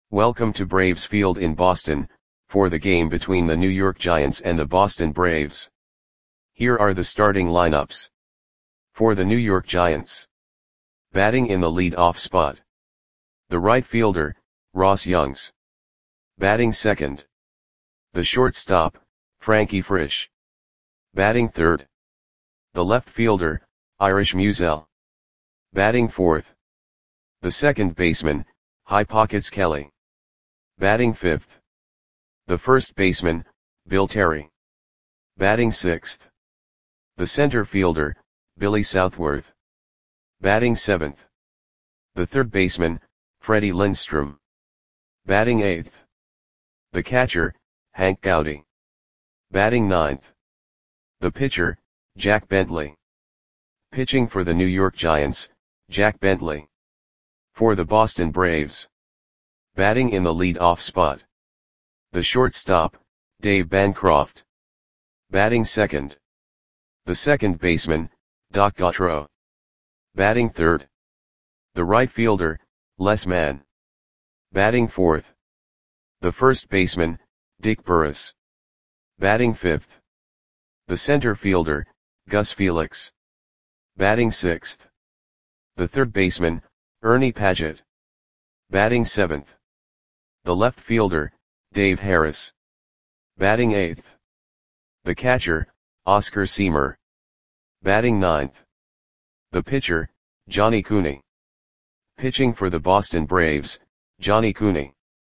Welcome to Braves Field in Boston, for the game between the New York Giants and the Boston Braves. Here are the starting lineups. For the New York Giants. Batting in the lead-off spot. The right fielder, Ross Youngs. Batting second. The shortstop, Frankie Frisch. Batting third. The left fielder, Irish Musial. Batting fourth. The second baseman, High Pockets Kelly. Batting fifth. The first baseman, Bill Terry. Batting sixth. The center fielder, Billy Southworth. Batting seventh. The third baseman, Freddie Lindstrom. Batting eighth. The catcher, Hank Gowdy. Batting ninth. The pitcher, Jack Bentley. Pitching for the New York Giants, Jack Bentley. For the Boston Braves. Batting in the lead-off spot. The shortstop, Dave Bancroft. Batting second. The second baseman, Doc Gautreaux. Batting third. The right fielder, Les Mann. Batting fourth. The first baseman, Dick Burris. Batting fifth. The center fielder, Gus Felix. Batting sixth. The third baseman, Ernie Padgett. Batting seventh. The left fielder, Dave Harris. Batting eighth. The catcher, Oscar Siemer. Batting ninth. The pitcher, Johnny Cooney. Pitching for the Boston Braves, Johnny Cooney.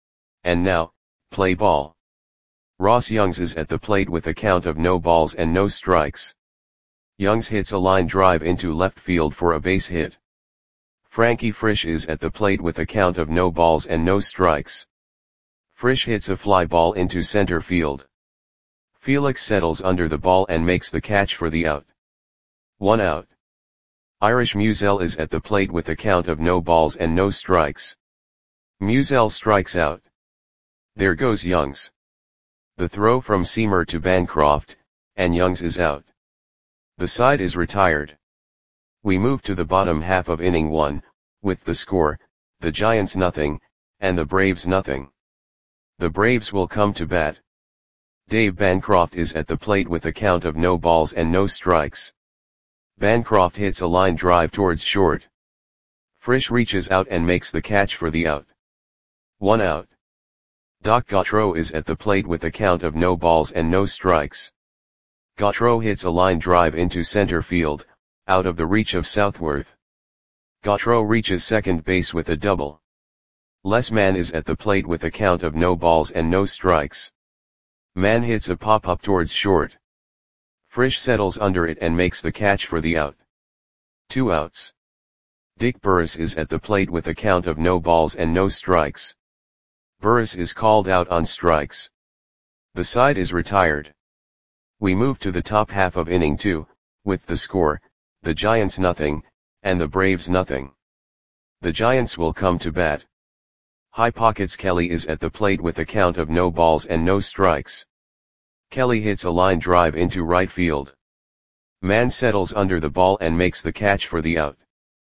And now, play ball. Ross Youngs is at the plate with a count of no balls and no strikes. Youngs hits a line drive into left field for a base hit. Frankie Frisch is at the plate with a count of no balls and no strikes. Frisch hits a fly ball into center field. Felix settles under the ball and makes the catch for the out. 1 out. Irish Musial is at the plate with a count of no balls and no strikes. Musial strikes out. There goes Youngs. The throw from Siemer to Bancroft, and Youngs is out. The side is retired. We move to the bottom half of inning 1, with the score, the Giants nothing, and the Braves nothing. The Braves will come to bat. Dave Bancroft is at the plate with a count of no balls and no strikes. Bancroft hits a line drive towards short. Frisch reaches out and makes the catch for the out. 1 out. Doc Gautreaux is at the plate with a count of no balls and no strikes. Gautreaux hits a line drive into center field, out of the reach of Southworth. Gautreaux reaches second base with a double. Les Mann is at the plate with a count of no balls and no strikes. Mann hits a pop-up towards short. Frisch settles under it and makes the catch for the out. 2 outs. Dick Burris is at the plate with a count of no balls and no strikes. Burris is called out on strikes. The side is retired. We move to the top half of inning 2, with the score, the Giants nothing, and the Braves nothing. The Giants will come to bat. High Pockets Kelly is at the plate with a count of no balls and no strikes. Kelly hits a line drive into right field. Mann settles under the ball and makes the catch for the out.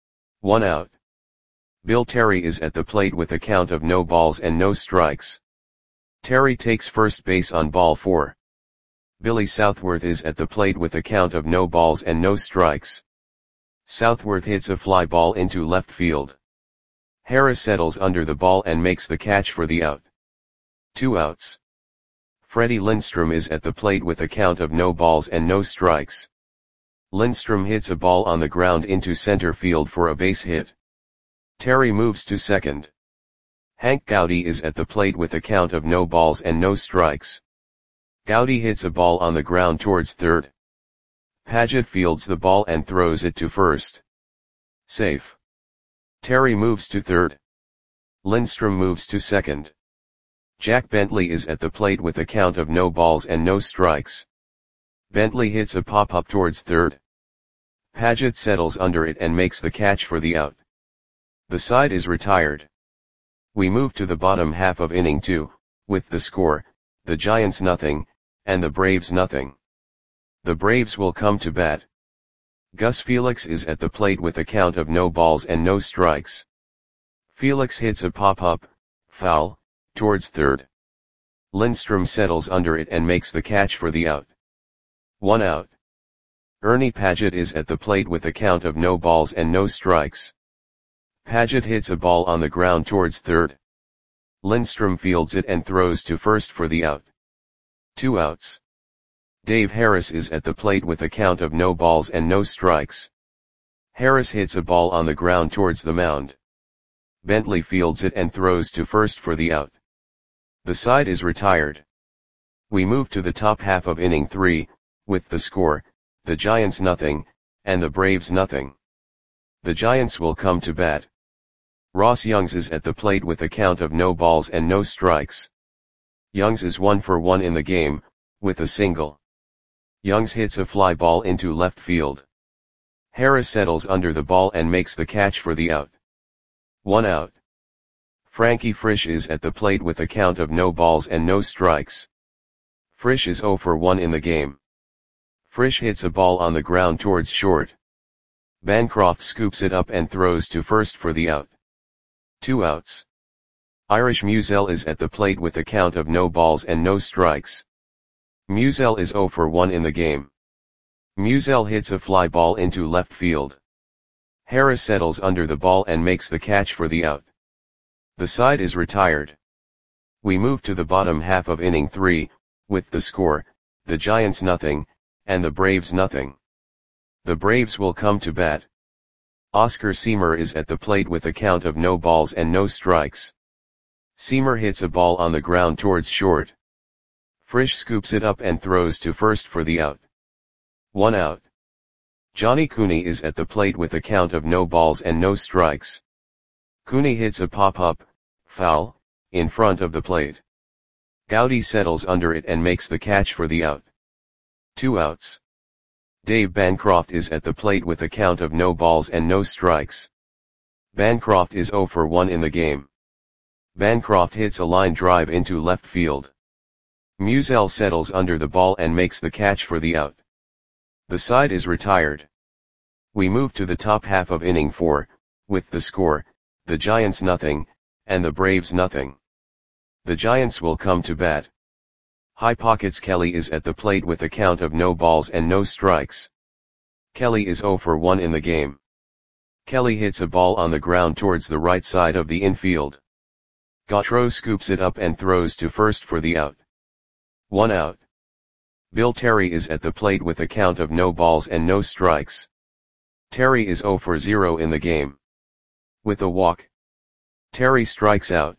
1 out. Bill Terry is at the plate with a count of no balls and no strikes. Terry takes first base on ball 4. Billy Southworth is at the plate with a count of no balls and no strikes. Southworth hits a fly ball into left field. Harris settles under the ball and makes the catch for the out. 2 outs. Freddie Lindstrom is at the plate with a count of no balls and no strikes. Lindstrom hits a ball on the ground into center field for a base hit. Terry moves to second. Hank Gowdy is at the plate with a count of no balls and no strikes. Gowdy hits a ball on the ground towards third. Padgett fields the ball and throws it to first. Safe. Terry moves to third. Lindstrom moves to second. Jack Bentley is at the plate with a count of no balls and no strikes. Bentley hits a pop-up towards third. Padgett settles under it and makes the catch for the out. The side is retired. We move to the bottom half of inning 2, with the score, the Giants nothing, and the Braves nothing. The Braves will come to bat. Gus Felix is at the plate with a count of no balls and no strikes. Felix hits a pop-up, foul, towards third. Lindstrom settles under it and makes the catch for the out. 1 out. Ernie Padgett is at the plate with a count of no balls and no strikes. Padgett hits a ball on the ground towards third. Lindstrom fields it and throws to first for the out. 2 outs. Dave Harris is at the plate with a count of no balls and no strikes. Harris hits a ball on the ground towards the mound. Bentley fields it and throws to first for the out. The side is retired. We move to the top half of inning 3, with the score, the Giants nothing, and the Braves nothing. The Giants will come to bat. Ross Youngs is at the plate with a count of no balls and no strikes. Youngs is 1 for 1 in the game, with a single. Youngs hits a fly ball into left field. Harris settles under the ball and makes the catch for the out. 1 out. Frankie Frisch is at the plate with a count of no balls and no strikes. Frisch is 0 for 1 in the game. Frisch hits a ball on the ground towards short. Bancroft scoops it up and throws to first for the out. 2 outs. Irish Musial is at the plate with a count of no balls and no strikes. Musial is 0 for 1 in the game. Musial hits a fly ball into left field. Harris settles under the ball and makes the catch for the out. The side is retired. We move to the bottom half of inning 3, with the score, the Giants nothing, and the Braves nothing. The Braves will come to bat. Oscar Seamer is at the plate with a count of no balls and no strikes. Seamer hits a ball on the ground towards short. Frisch scoops it up and throws to first for the out. 1 out. Johnny Cooney is at the plate with a count of no balls and no strikes. Cooney hits a pop-up, foul, in front of the plate. Gowdy settles under it and makes the catch for the out. 2 outs. Dave Bancroft is at the plate with a count of no balls and no strikes. Bancroft is 0 for 1 in the game. Bancroft hits a line drive into left field. Musial settles under the ball and makes the catch for the out. The side is retired. We move to the top half of inning 4, with the score, the Giants nothing, and the Braves nothing. The Giants will come to bat. High Pockets Kelly is at the plate with a count of no balls and no strikes. Kelly is 0 for 1 in the game. Kelly hits a ball on the ground towards the right side of the infield. Gautreau scoops it up and throws to first for the out. 1 out. Bill Terry is at the plate with a count of no balls and no strikes. Terry is 0 for 0 in the game. With a walk, Terry strikes out.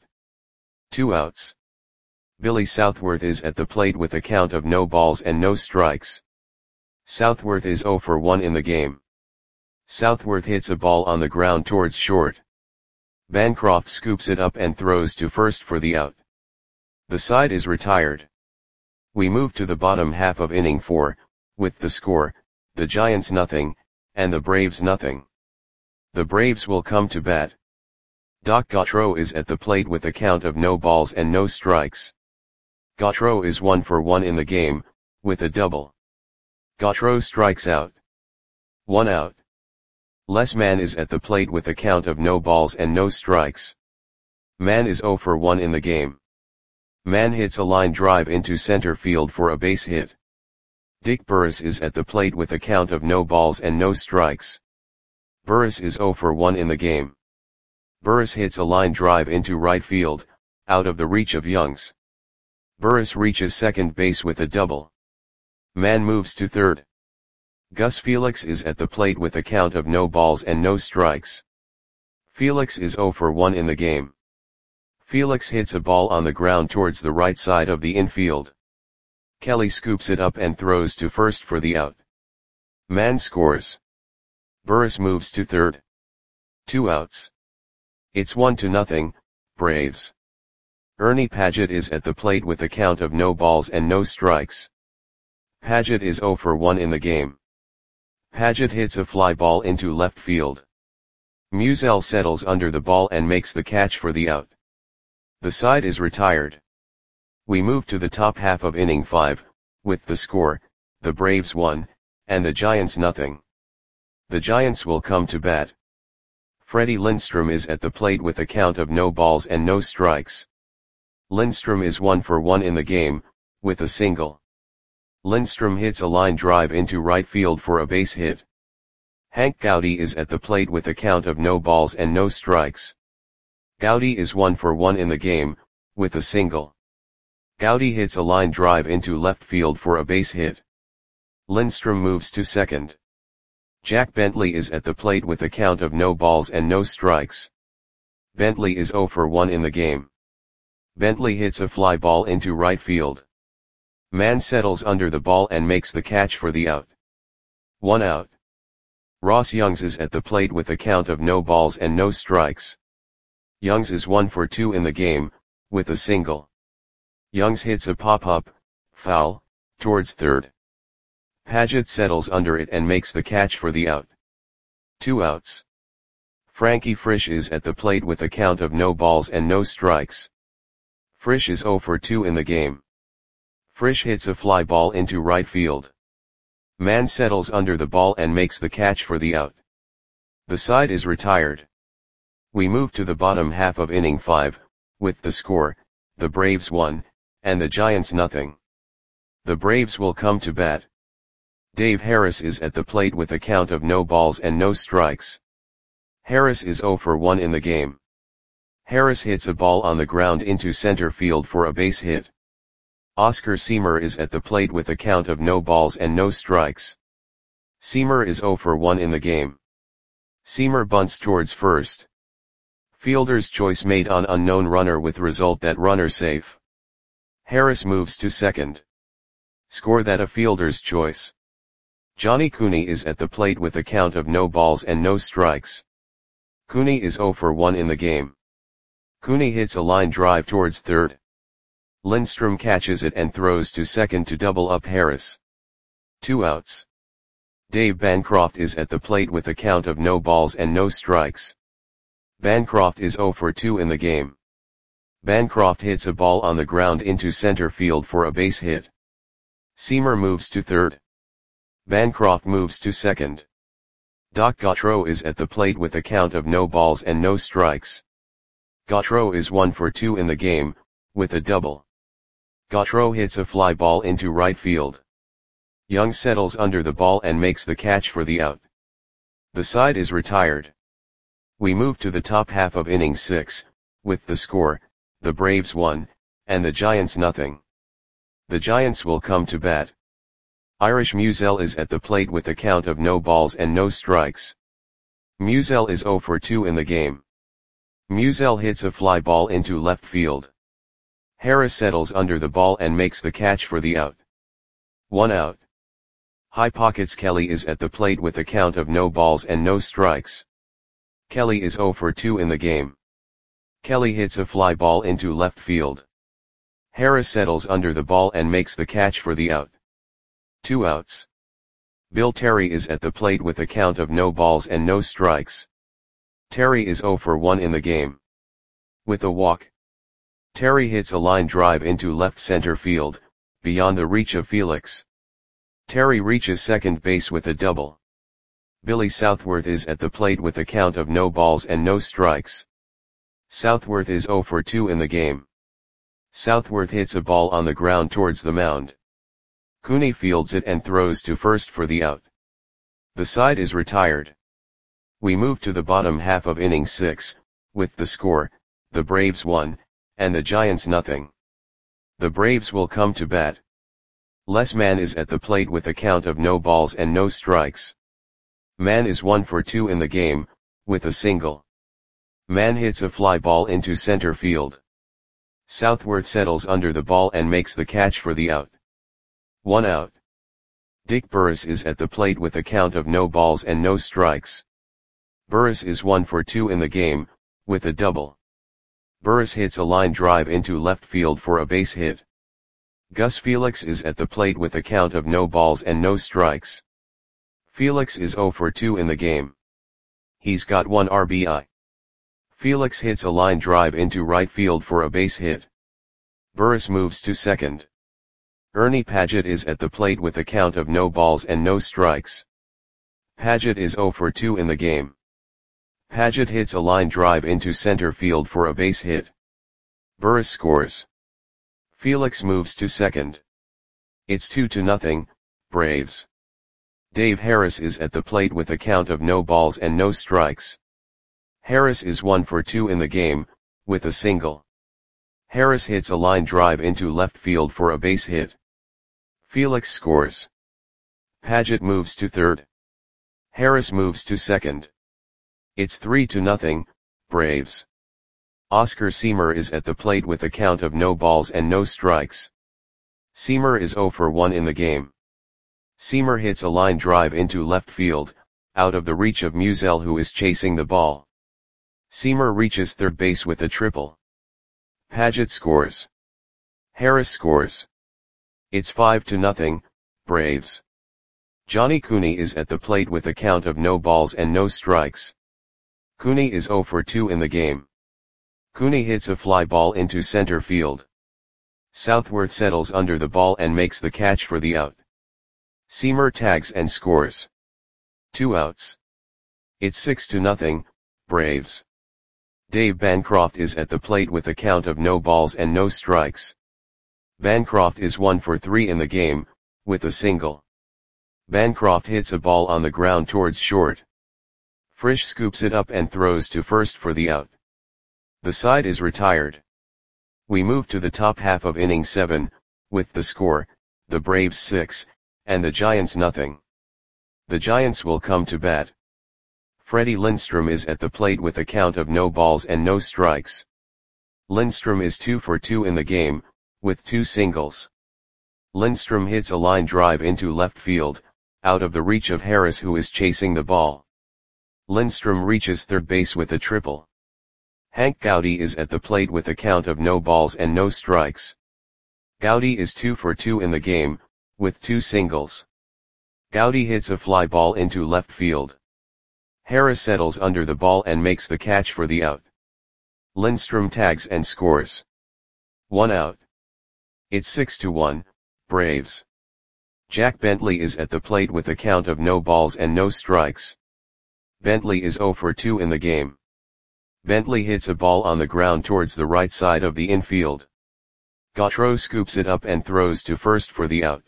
2 outs. Billy Southworth is at the plate with a count of no balls and no strikes. Southworth is 0 for 1 in the game. Southworth hits a ball on the ground towards short. Bancroft scoops it up and throws to first for the out. The side is retired. We move to the bottom half of inning 4, with the score, the Giants nothing, and the Braves nothing. The Braves will come to bat. Doc Gautreau is at the plate with a count of no balls and no strikes. Gautreau is 1 for 1 in the game, with a double. Gautreau strikes out. 1 out. Les Mann is at the plate with a count of no balls and no strikes. Mann is 0 for 1 in the game. Mann hits a line drive into center field for a base hit. Dick Burris is at the plate with a count of no balls and no strikes. Burris is 0 for 1 in the game. Burris hits a line drive into right field, out of the reach of Youngs. Burris reaches second base with a double. Mann moves to third. Gus Felix is at the plate with a count of no balls and no strikes. Felix is 0 for 1 in the game. Felix hits a ball on the ground towards the right side of the infield. Kelly scoops it up and throws to first for the out. Mann scores. Burris moves to third. 2 outs. It's 1-0, Braves. Ernie Padgett is at the plate with a count of no balls and no strikes. Padgett is 0 for 1 in the game. Padgett hits a fly ball into left field. Musial settles under the ball and makes the catch for the out. The side is retired. We move to the top half of inning 5, with the score, the Braves 1, and the Giants nothing. The Giants will come to bat. Freddie Lindstrom is at the plate with a count of no balls and no strikes. Lindstrom is 1 for 1 in the game, with a single. Lindstrom hits a line drive into right field for a base hit. Hank Gowdy is at the plate with a count of no balls and no strikes. Gowdy is 1 for 1 in the game, with a single. Gowdy hits a line drive into left field for a base hit. Lindstrom moves to second. Jack Bentley is at the plate with a count of no balls and no strikes. Bentley is 0 for 1 in the game. Bentley hits a fly ball into right field. Mann settles under the ball and makes the catch for the out. 1 out. Ross Youngs is at the plate with a count of no balls and no strikes. Youngs is 1 for 2 in the game, with a single. Youngs hits a pop-up, foul, towards third. Paget settles under it and makes the catch for the out. 2 outs. Frankie Frisch is at the plate with a count of no balls and no strikes. Frisch is 0 for 2 in the game. Frisch hits a fly ball into right field. Mann settles under the ball and makes the catch for the out. The side is retired. We move to the bottom half of inning 5, with the score, the Braves 1, and the Giants 0. The Braves will come to bat. Dave Harris is at the plate with a count of no balls and no strikes. Harris is 0 for 1 in the game. Harris hits a ball on the ground into center field for a base hit. Oscar Seamer is at the plate with a count of no balls and no strikes. Seamer is 0 for 1 in the game. Seamer bunts towards first. Fielder's choice made on unknown runner with result that runner safe. Harris moves to second. Score that a fielder's choice. Johnny Cooney is at the plate with a count of no balls and no strikes. Cooney is 0 for 1 in the game. Cooney hits a line drive towards third. Lindstrom catches it and throws to second to double up Harris. 2 outs. Dave Bancroft is at the plate with a count of no balls and no strikes. Bancroft is 0 for 2 in the game. Bancroft hits a ball on the ground into center field for a base hit. Seamer moves to third. Bancroft moves to second. Doc Gautreaux is at the plate with a count of no balls and no strikes. Gautreaux is 1 for 2 in the game, with a double. Gautreaux hits a fly ball into right field. Young settles under the ball and makes the catch for the out. The side is retired. We move to the top half of inning 6, with the score, the Braves 1, and the Giants 0. The Giants will come to bat. Irish Musial is at the plate with a count of no balls and no strikes. Musial is 0 for 2 in the game. Musial hits a fly ball into left field. Harris settles under the ball and makes the catch for the out. 1 out. High Pockets Kelly is at the plate with a count of no balls and no strikes. Kelly is 0 for 2 in the game. Kelly hits a fly ball into left field. Harris settles under the ball and makes the catch for the out. 2 outs. Bill Terry is at the plate with a count of no balls and no strikes. Terry is 0 for 1 in the game. With a walk. Terry hits a line drive into left center field, beyond the reach of Felix. Terry reaches second base with a double. Billy Southworth is at the plate with a count of no balls and no strikes. Southworth is 0 for 2 in the game. Southworth hits a ball on the ground towards the mound. Cooney fields it and throws to first for the out. The side is retired. We move to the bottom half of inning 6, with the score, the Braves 1, and the Giants 0. The Braves will come to bat. Les Mann is at the plate with a count of no balls and no strikes. Mann is 1 for 2 in the game, with a single. Mann hits a fly ball into center field. Southworth settles under the ball and makes the catch for the out. 1 out. Dick Burris is at the plate with a count of no balls and no strikes. Burris is 1 for 2 in the game, with a double. Burris hits a line drive into left field for a base hit. Gus Felix is at the plate with a count of no balls and no strikes. Felix is 0 for 2 in the game. He's got 1 RBI. Felix hits a line drive into right field for a base hit. Burris moves to second. Ernie Paget is at the plate with a count of no balls and no strikes. Paget is 0 for 2 in the game. Paget hits a line drive into center field for a base hit. Burris scores. Felix moves to second. It's 2-0, Braves. Dave Harris is at the plate with a count of no balls and no strikes. Harris is 1 for 2 in the game, with a single. Harris hits a line drive into left field for a base hit. Felix scores. Paget moves to third. Harris moves to second. It's 3-0, Braves. Oscar Seamer is at the plate with a count of no balls and no strikes. Seamer is 0 for 1 in the game. Seamer hits a line drive into left field, out of the reach of Musial, who is chasing the ball. Seamer reaches third base with a triple. Paget scores. Harris scores. It's 5-0, Braves. Johnny Cooney is at the plate with a count of no balls and no strikes. Cooney is 0 for 2 in the game. Cooney hits a fly ball into center field. Southworth settles under the ball and makes the catch for the out. Seamer tags and scores. 2 outs. It's 6-0, Braves. Dave Bancroft is at the plate with a count of no balls and no strikes. Bancroft is 1 for 3 in the game, with a single. Bancroft hits a ball on the ground towards short. Frisch scoops it up and throws to first for the out. The side is retired. We move to the top half of inning 7, with the score, the Braves 6, and the Giants nothing. The Giants will come to bat. Freddie Lindstrom is at the plate with a count of no balls and no strikes. Lindstrom is 2 for 2 in the game, with 2 singles. Lindstrom hits a line drive into left field, out of the reach of Harris, who is chasing the ball. Lindstrom reaches third base with a triple. Hank Gowdy is at the plate with a count of no balls and no strikes. Gowdy is 2 for 2 in the game, with 2 singles. Gowdy hits a fly ball into left field. Harris settles under the ball and makes the catch for the out. Lindstrom tags and scores. 1 out. It's 6-1, Braves. Jack Bentley is at the plate with a count of no balls and no strikes. Bentley is 0 for 2 in the game. Bentley hits a ball on the ground towards the right side of the infield. Gautreau scoops it up and throws to first for the out.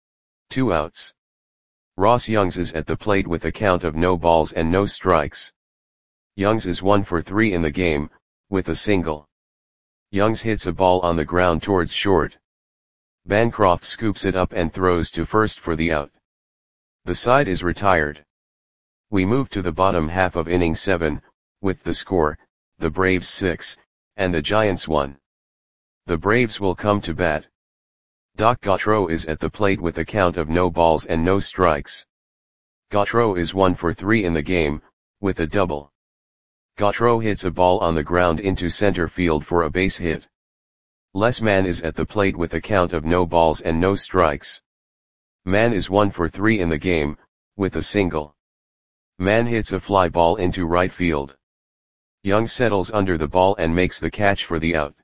2 outs. Ross Youngs is at the plate with a count of no balls and no strikes. Youngs is 1 for 3 in the game, with a single. Youngs hits a ball on the ground towards short. Bancroft scoops it up and throws to first for the out. The side is retired. We move to the bottom half of inning 7, with the score, the Braves 6, and the Giants 1. The Braves will come to bat. Doc Gautreau is at the plate with a count of no balls and no strikes. Gautreau is 1 for 3 in the game, with a double. Gautreau hits a ball on the ground into center field for a base hit. Les Mann is at the plate with a count of no balls and no strikes. Mann is 1 for 3 in the game, with a single. Mann hits a fly ball into right field. Young settles under the ball and makes the catch for the out.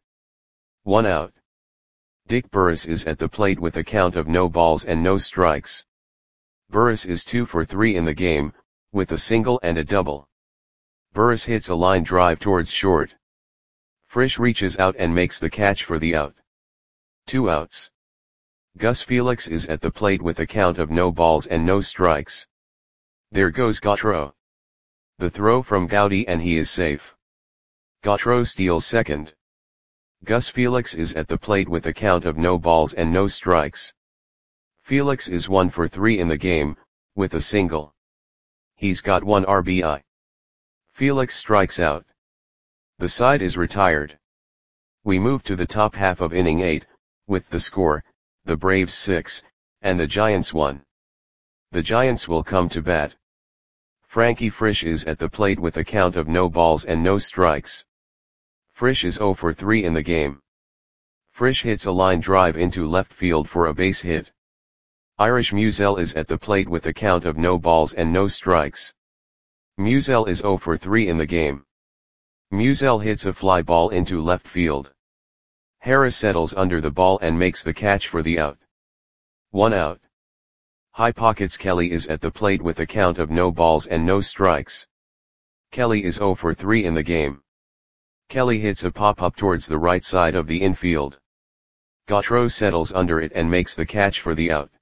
1 out. Dick Burris is at the plate with a count of no balls and no strikes. Burris is 2 for 3 in the game, with a single and a double. Burris hits a line drive towards short. Frisch reaches out and makes the catch for the out. 2 outs. Gus Felix is at the plate with a count of no balls and no strikes. There goes Gautreau. The throw from Gowdy and he is safe. Gautreau steals second. Gus Felix is at the plate with a count of no balls and no strikes. Felix is 1 for 3 in the game, with a single. He's got 1 RBI. Felix strikes out. The side is retired. We move to the top half of inning 8, with the score, the Braves 6, and the Giants 1. The Giants will come to bat. Frankie Frisch is at the plate with a count of no balls and no strikes. Frisch is 0 for 3 in the game. Frisch hits a line drive into left field for a base hit. Irish Musial is at the plate with a count of no balls and no strikes. Musial is 0 for 3 in the game. Musial hits a fly ball into left field. Harris settles under the ball and makes the catch for the out. 1 out. High Pockets Kelly is at the plate with a count of no balls and no strikes. Kelly is 0 for 3 in the game. Kelly hits a pop-up towards the right side of the infield. Gautreau settles under it and makes the catch for the out.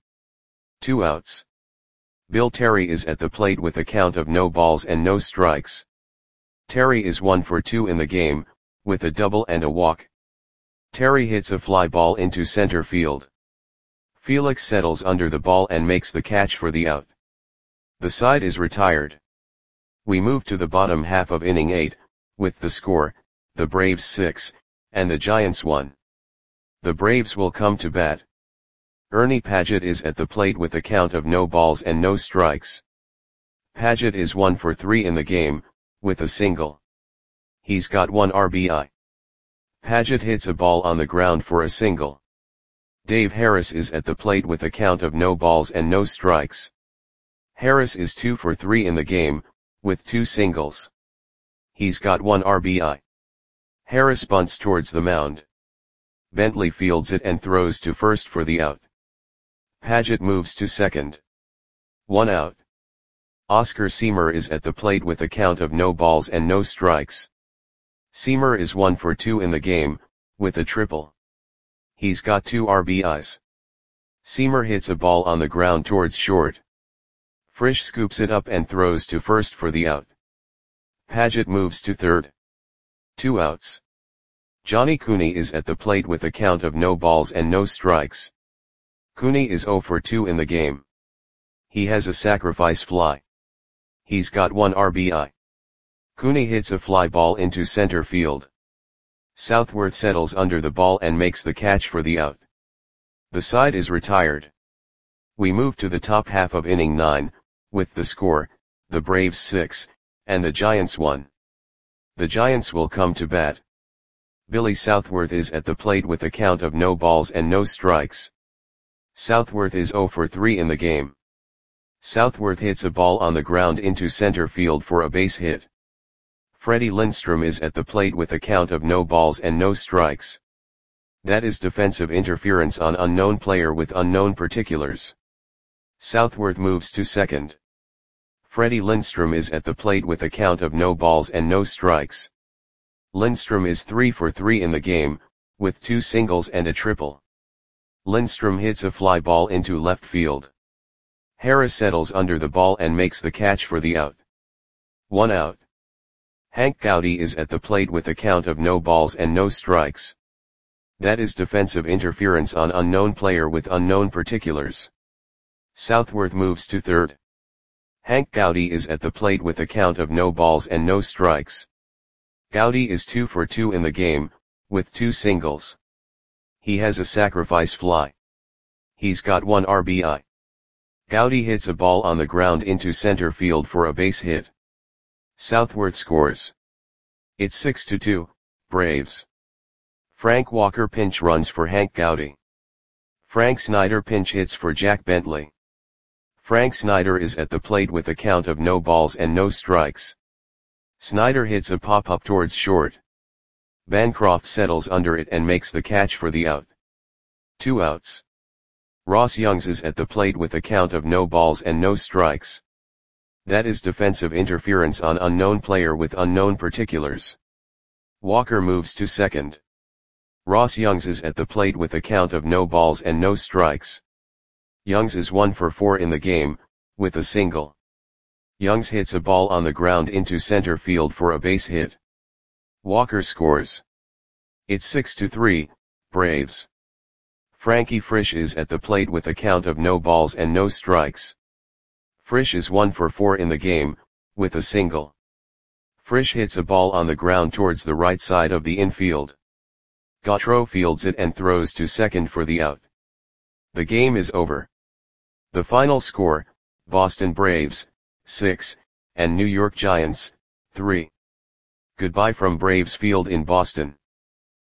2 outs. Bill Terry is at the plate with a count of no balls and no strikes. Terry is 1 for 2 in the game, with a double and a walk. Terry hits a fly ball into center field. Felix settles under the ball and makes the catch for the out. The side is retired. We move to the bottom half of inning 8, with the score, the Braves 6, and the Giants 1. The Braves will come to bat. Ernie Padgett is at the plate with a count of no balls and no strikes. Padgett is 1 for 3 in the game, with a single. He's got 1 RBI. Padgett hits a ball on the ground for a single. Dave Harris is at the plate with a count of no balls and no strikes. Harris is 2 for 3 in the game, with 2 singles. He's got 1 RBI. Harris bunts towards the mound. Bentley fields it and throws to first for the out. Padgett moves to second. 1 out. Oscar Seamer is at the plate with a count of no balls and no strikes. Seamer is 1 for 2 in the game, with a triple. He's got 2 RBIs. Seamer hits a ball on the ground towards short. Frisch scoops it up and throws to first for the out. Padgett moves to third. 2 outs. Johnny Cooney is at the plate with a count of no balls and no strikes. Cooney is 0 for 2 in the game. He has a sacrifice fly. He's got 1 RBI. Cooney hits a fly ball into center field. Southworth settles under the ball and makes the catch for the out. The side is retired. We move to the top half of inning 9, with the score, the Braves 6, and the Giants 1. The Giants will come to bat. Billy Southworth is at the plate with a count of no balls and no strikes. Southworth is 0 for 3 in the game. Southworth hits a ball on the ground into center field for a base hit. Freddie Lindstrom is at the plate with a count of no balls and no strikes. That is defensive interference on unknown player with unknown particulars. Southworth moves to second. Freddie Lindstrom is at the plate with a count of no balls and no strikes. Lindstrom is 3 for 3 in the game, with 2 singles and a triple. Lindstrom hits a fly ball into left field. Harris settles under the ball and makes the catch for the out. 1 out. Hank Gowdy is at the plate with a count of no balls and no strikes. That is defensive interference on unknown player with unknown particulars. Southworth moves to third. Hank Gowdy is at the plate with a count of no balls and no strikes. Gowdy is 2 for 2 in the game, with 2 singles. He has a sacrifice fly. He's got 1 RBI. Gowdy hits a ball on the ground into center field for a base hit. Southworth scores. It's 6-2, Braves. Frank Walker pinch runs for Hank Gowdy. Frank Snyder pinch hits for Jack Bentley. Frank Snyder is at the plate with a count of no balls and no strikes. Snyder hits a pop-up towards short. Bancroft settles under it and makes the catch for the out. 2 outs. Ross Youngs is at the plate with a count of no balls and no strikes. That is defensive interference on unknown player with unknown particulars. Walker moves to second. Ross Youngs is at the plate with a count of no balls and no strikes. Youngs is 1 for 4 in the game, with a single. Youngs hits a ball on the ground into center field for a base hit. Walker scores. It's 6-3, Braves. Frankie Frisch is at the plate with a count of no balls and no strikes. Frisch is 1 for 4 in the game, with a single. Frisch hits a ball on the ground towards the right side of the infield. Gautreau fields it and throws to second for the out. The game is over. The final score, Boston Braves, 6, and New York Giants, 3. Goodbye from Braves Field in Boston.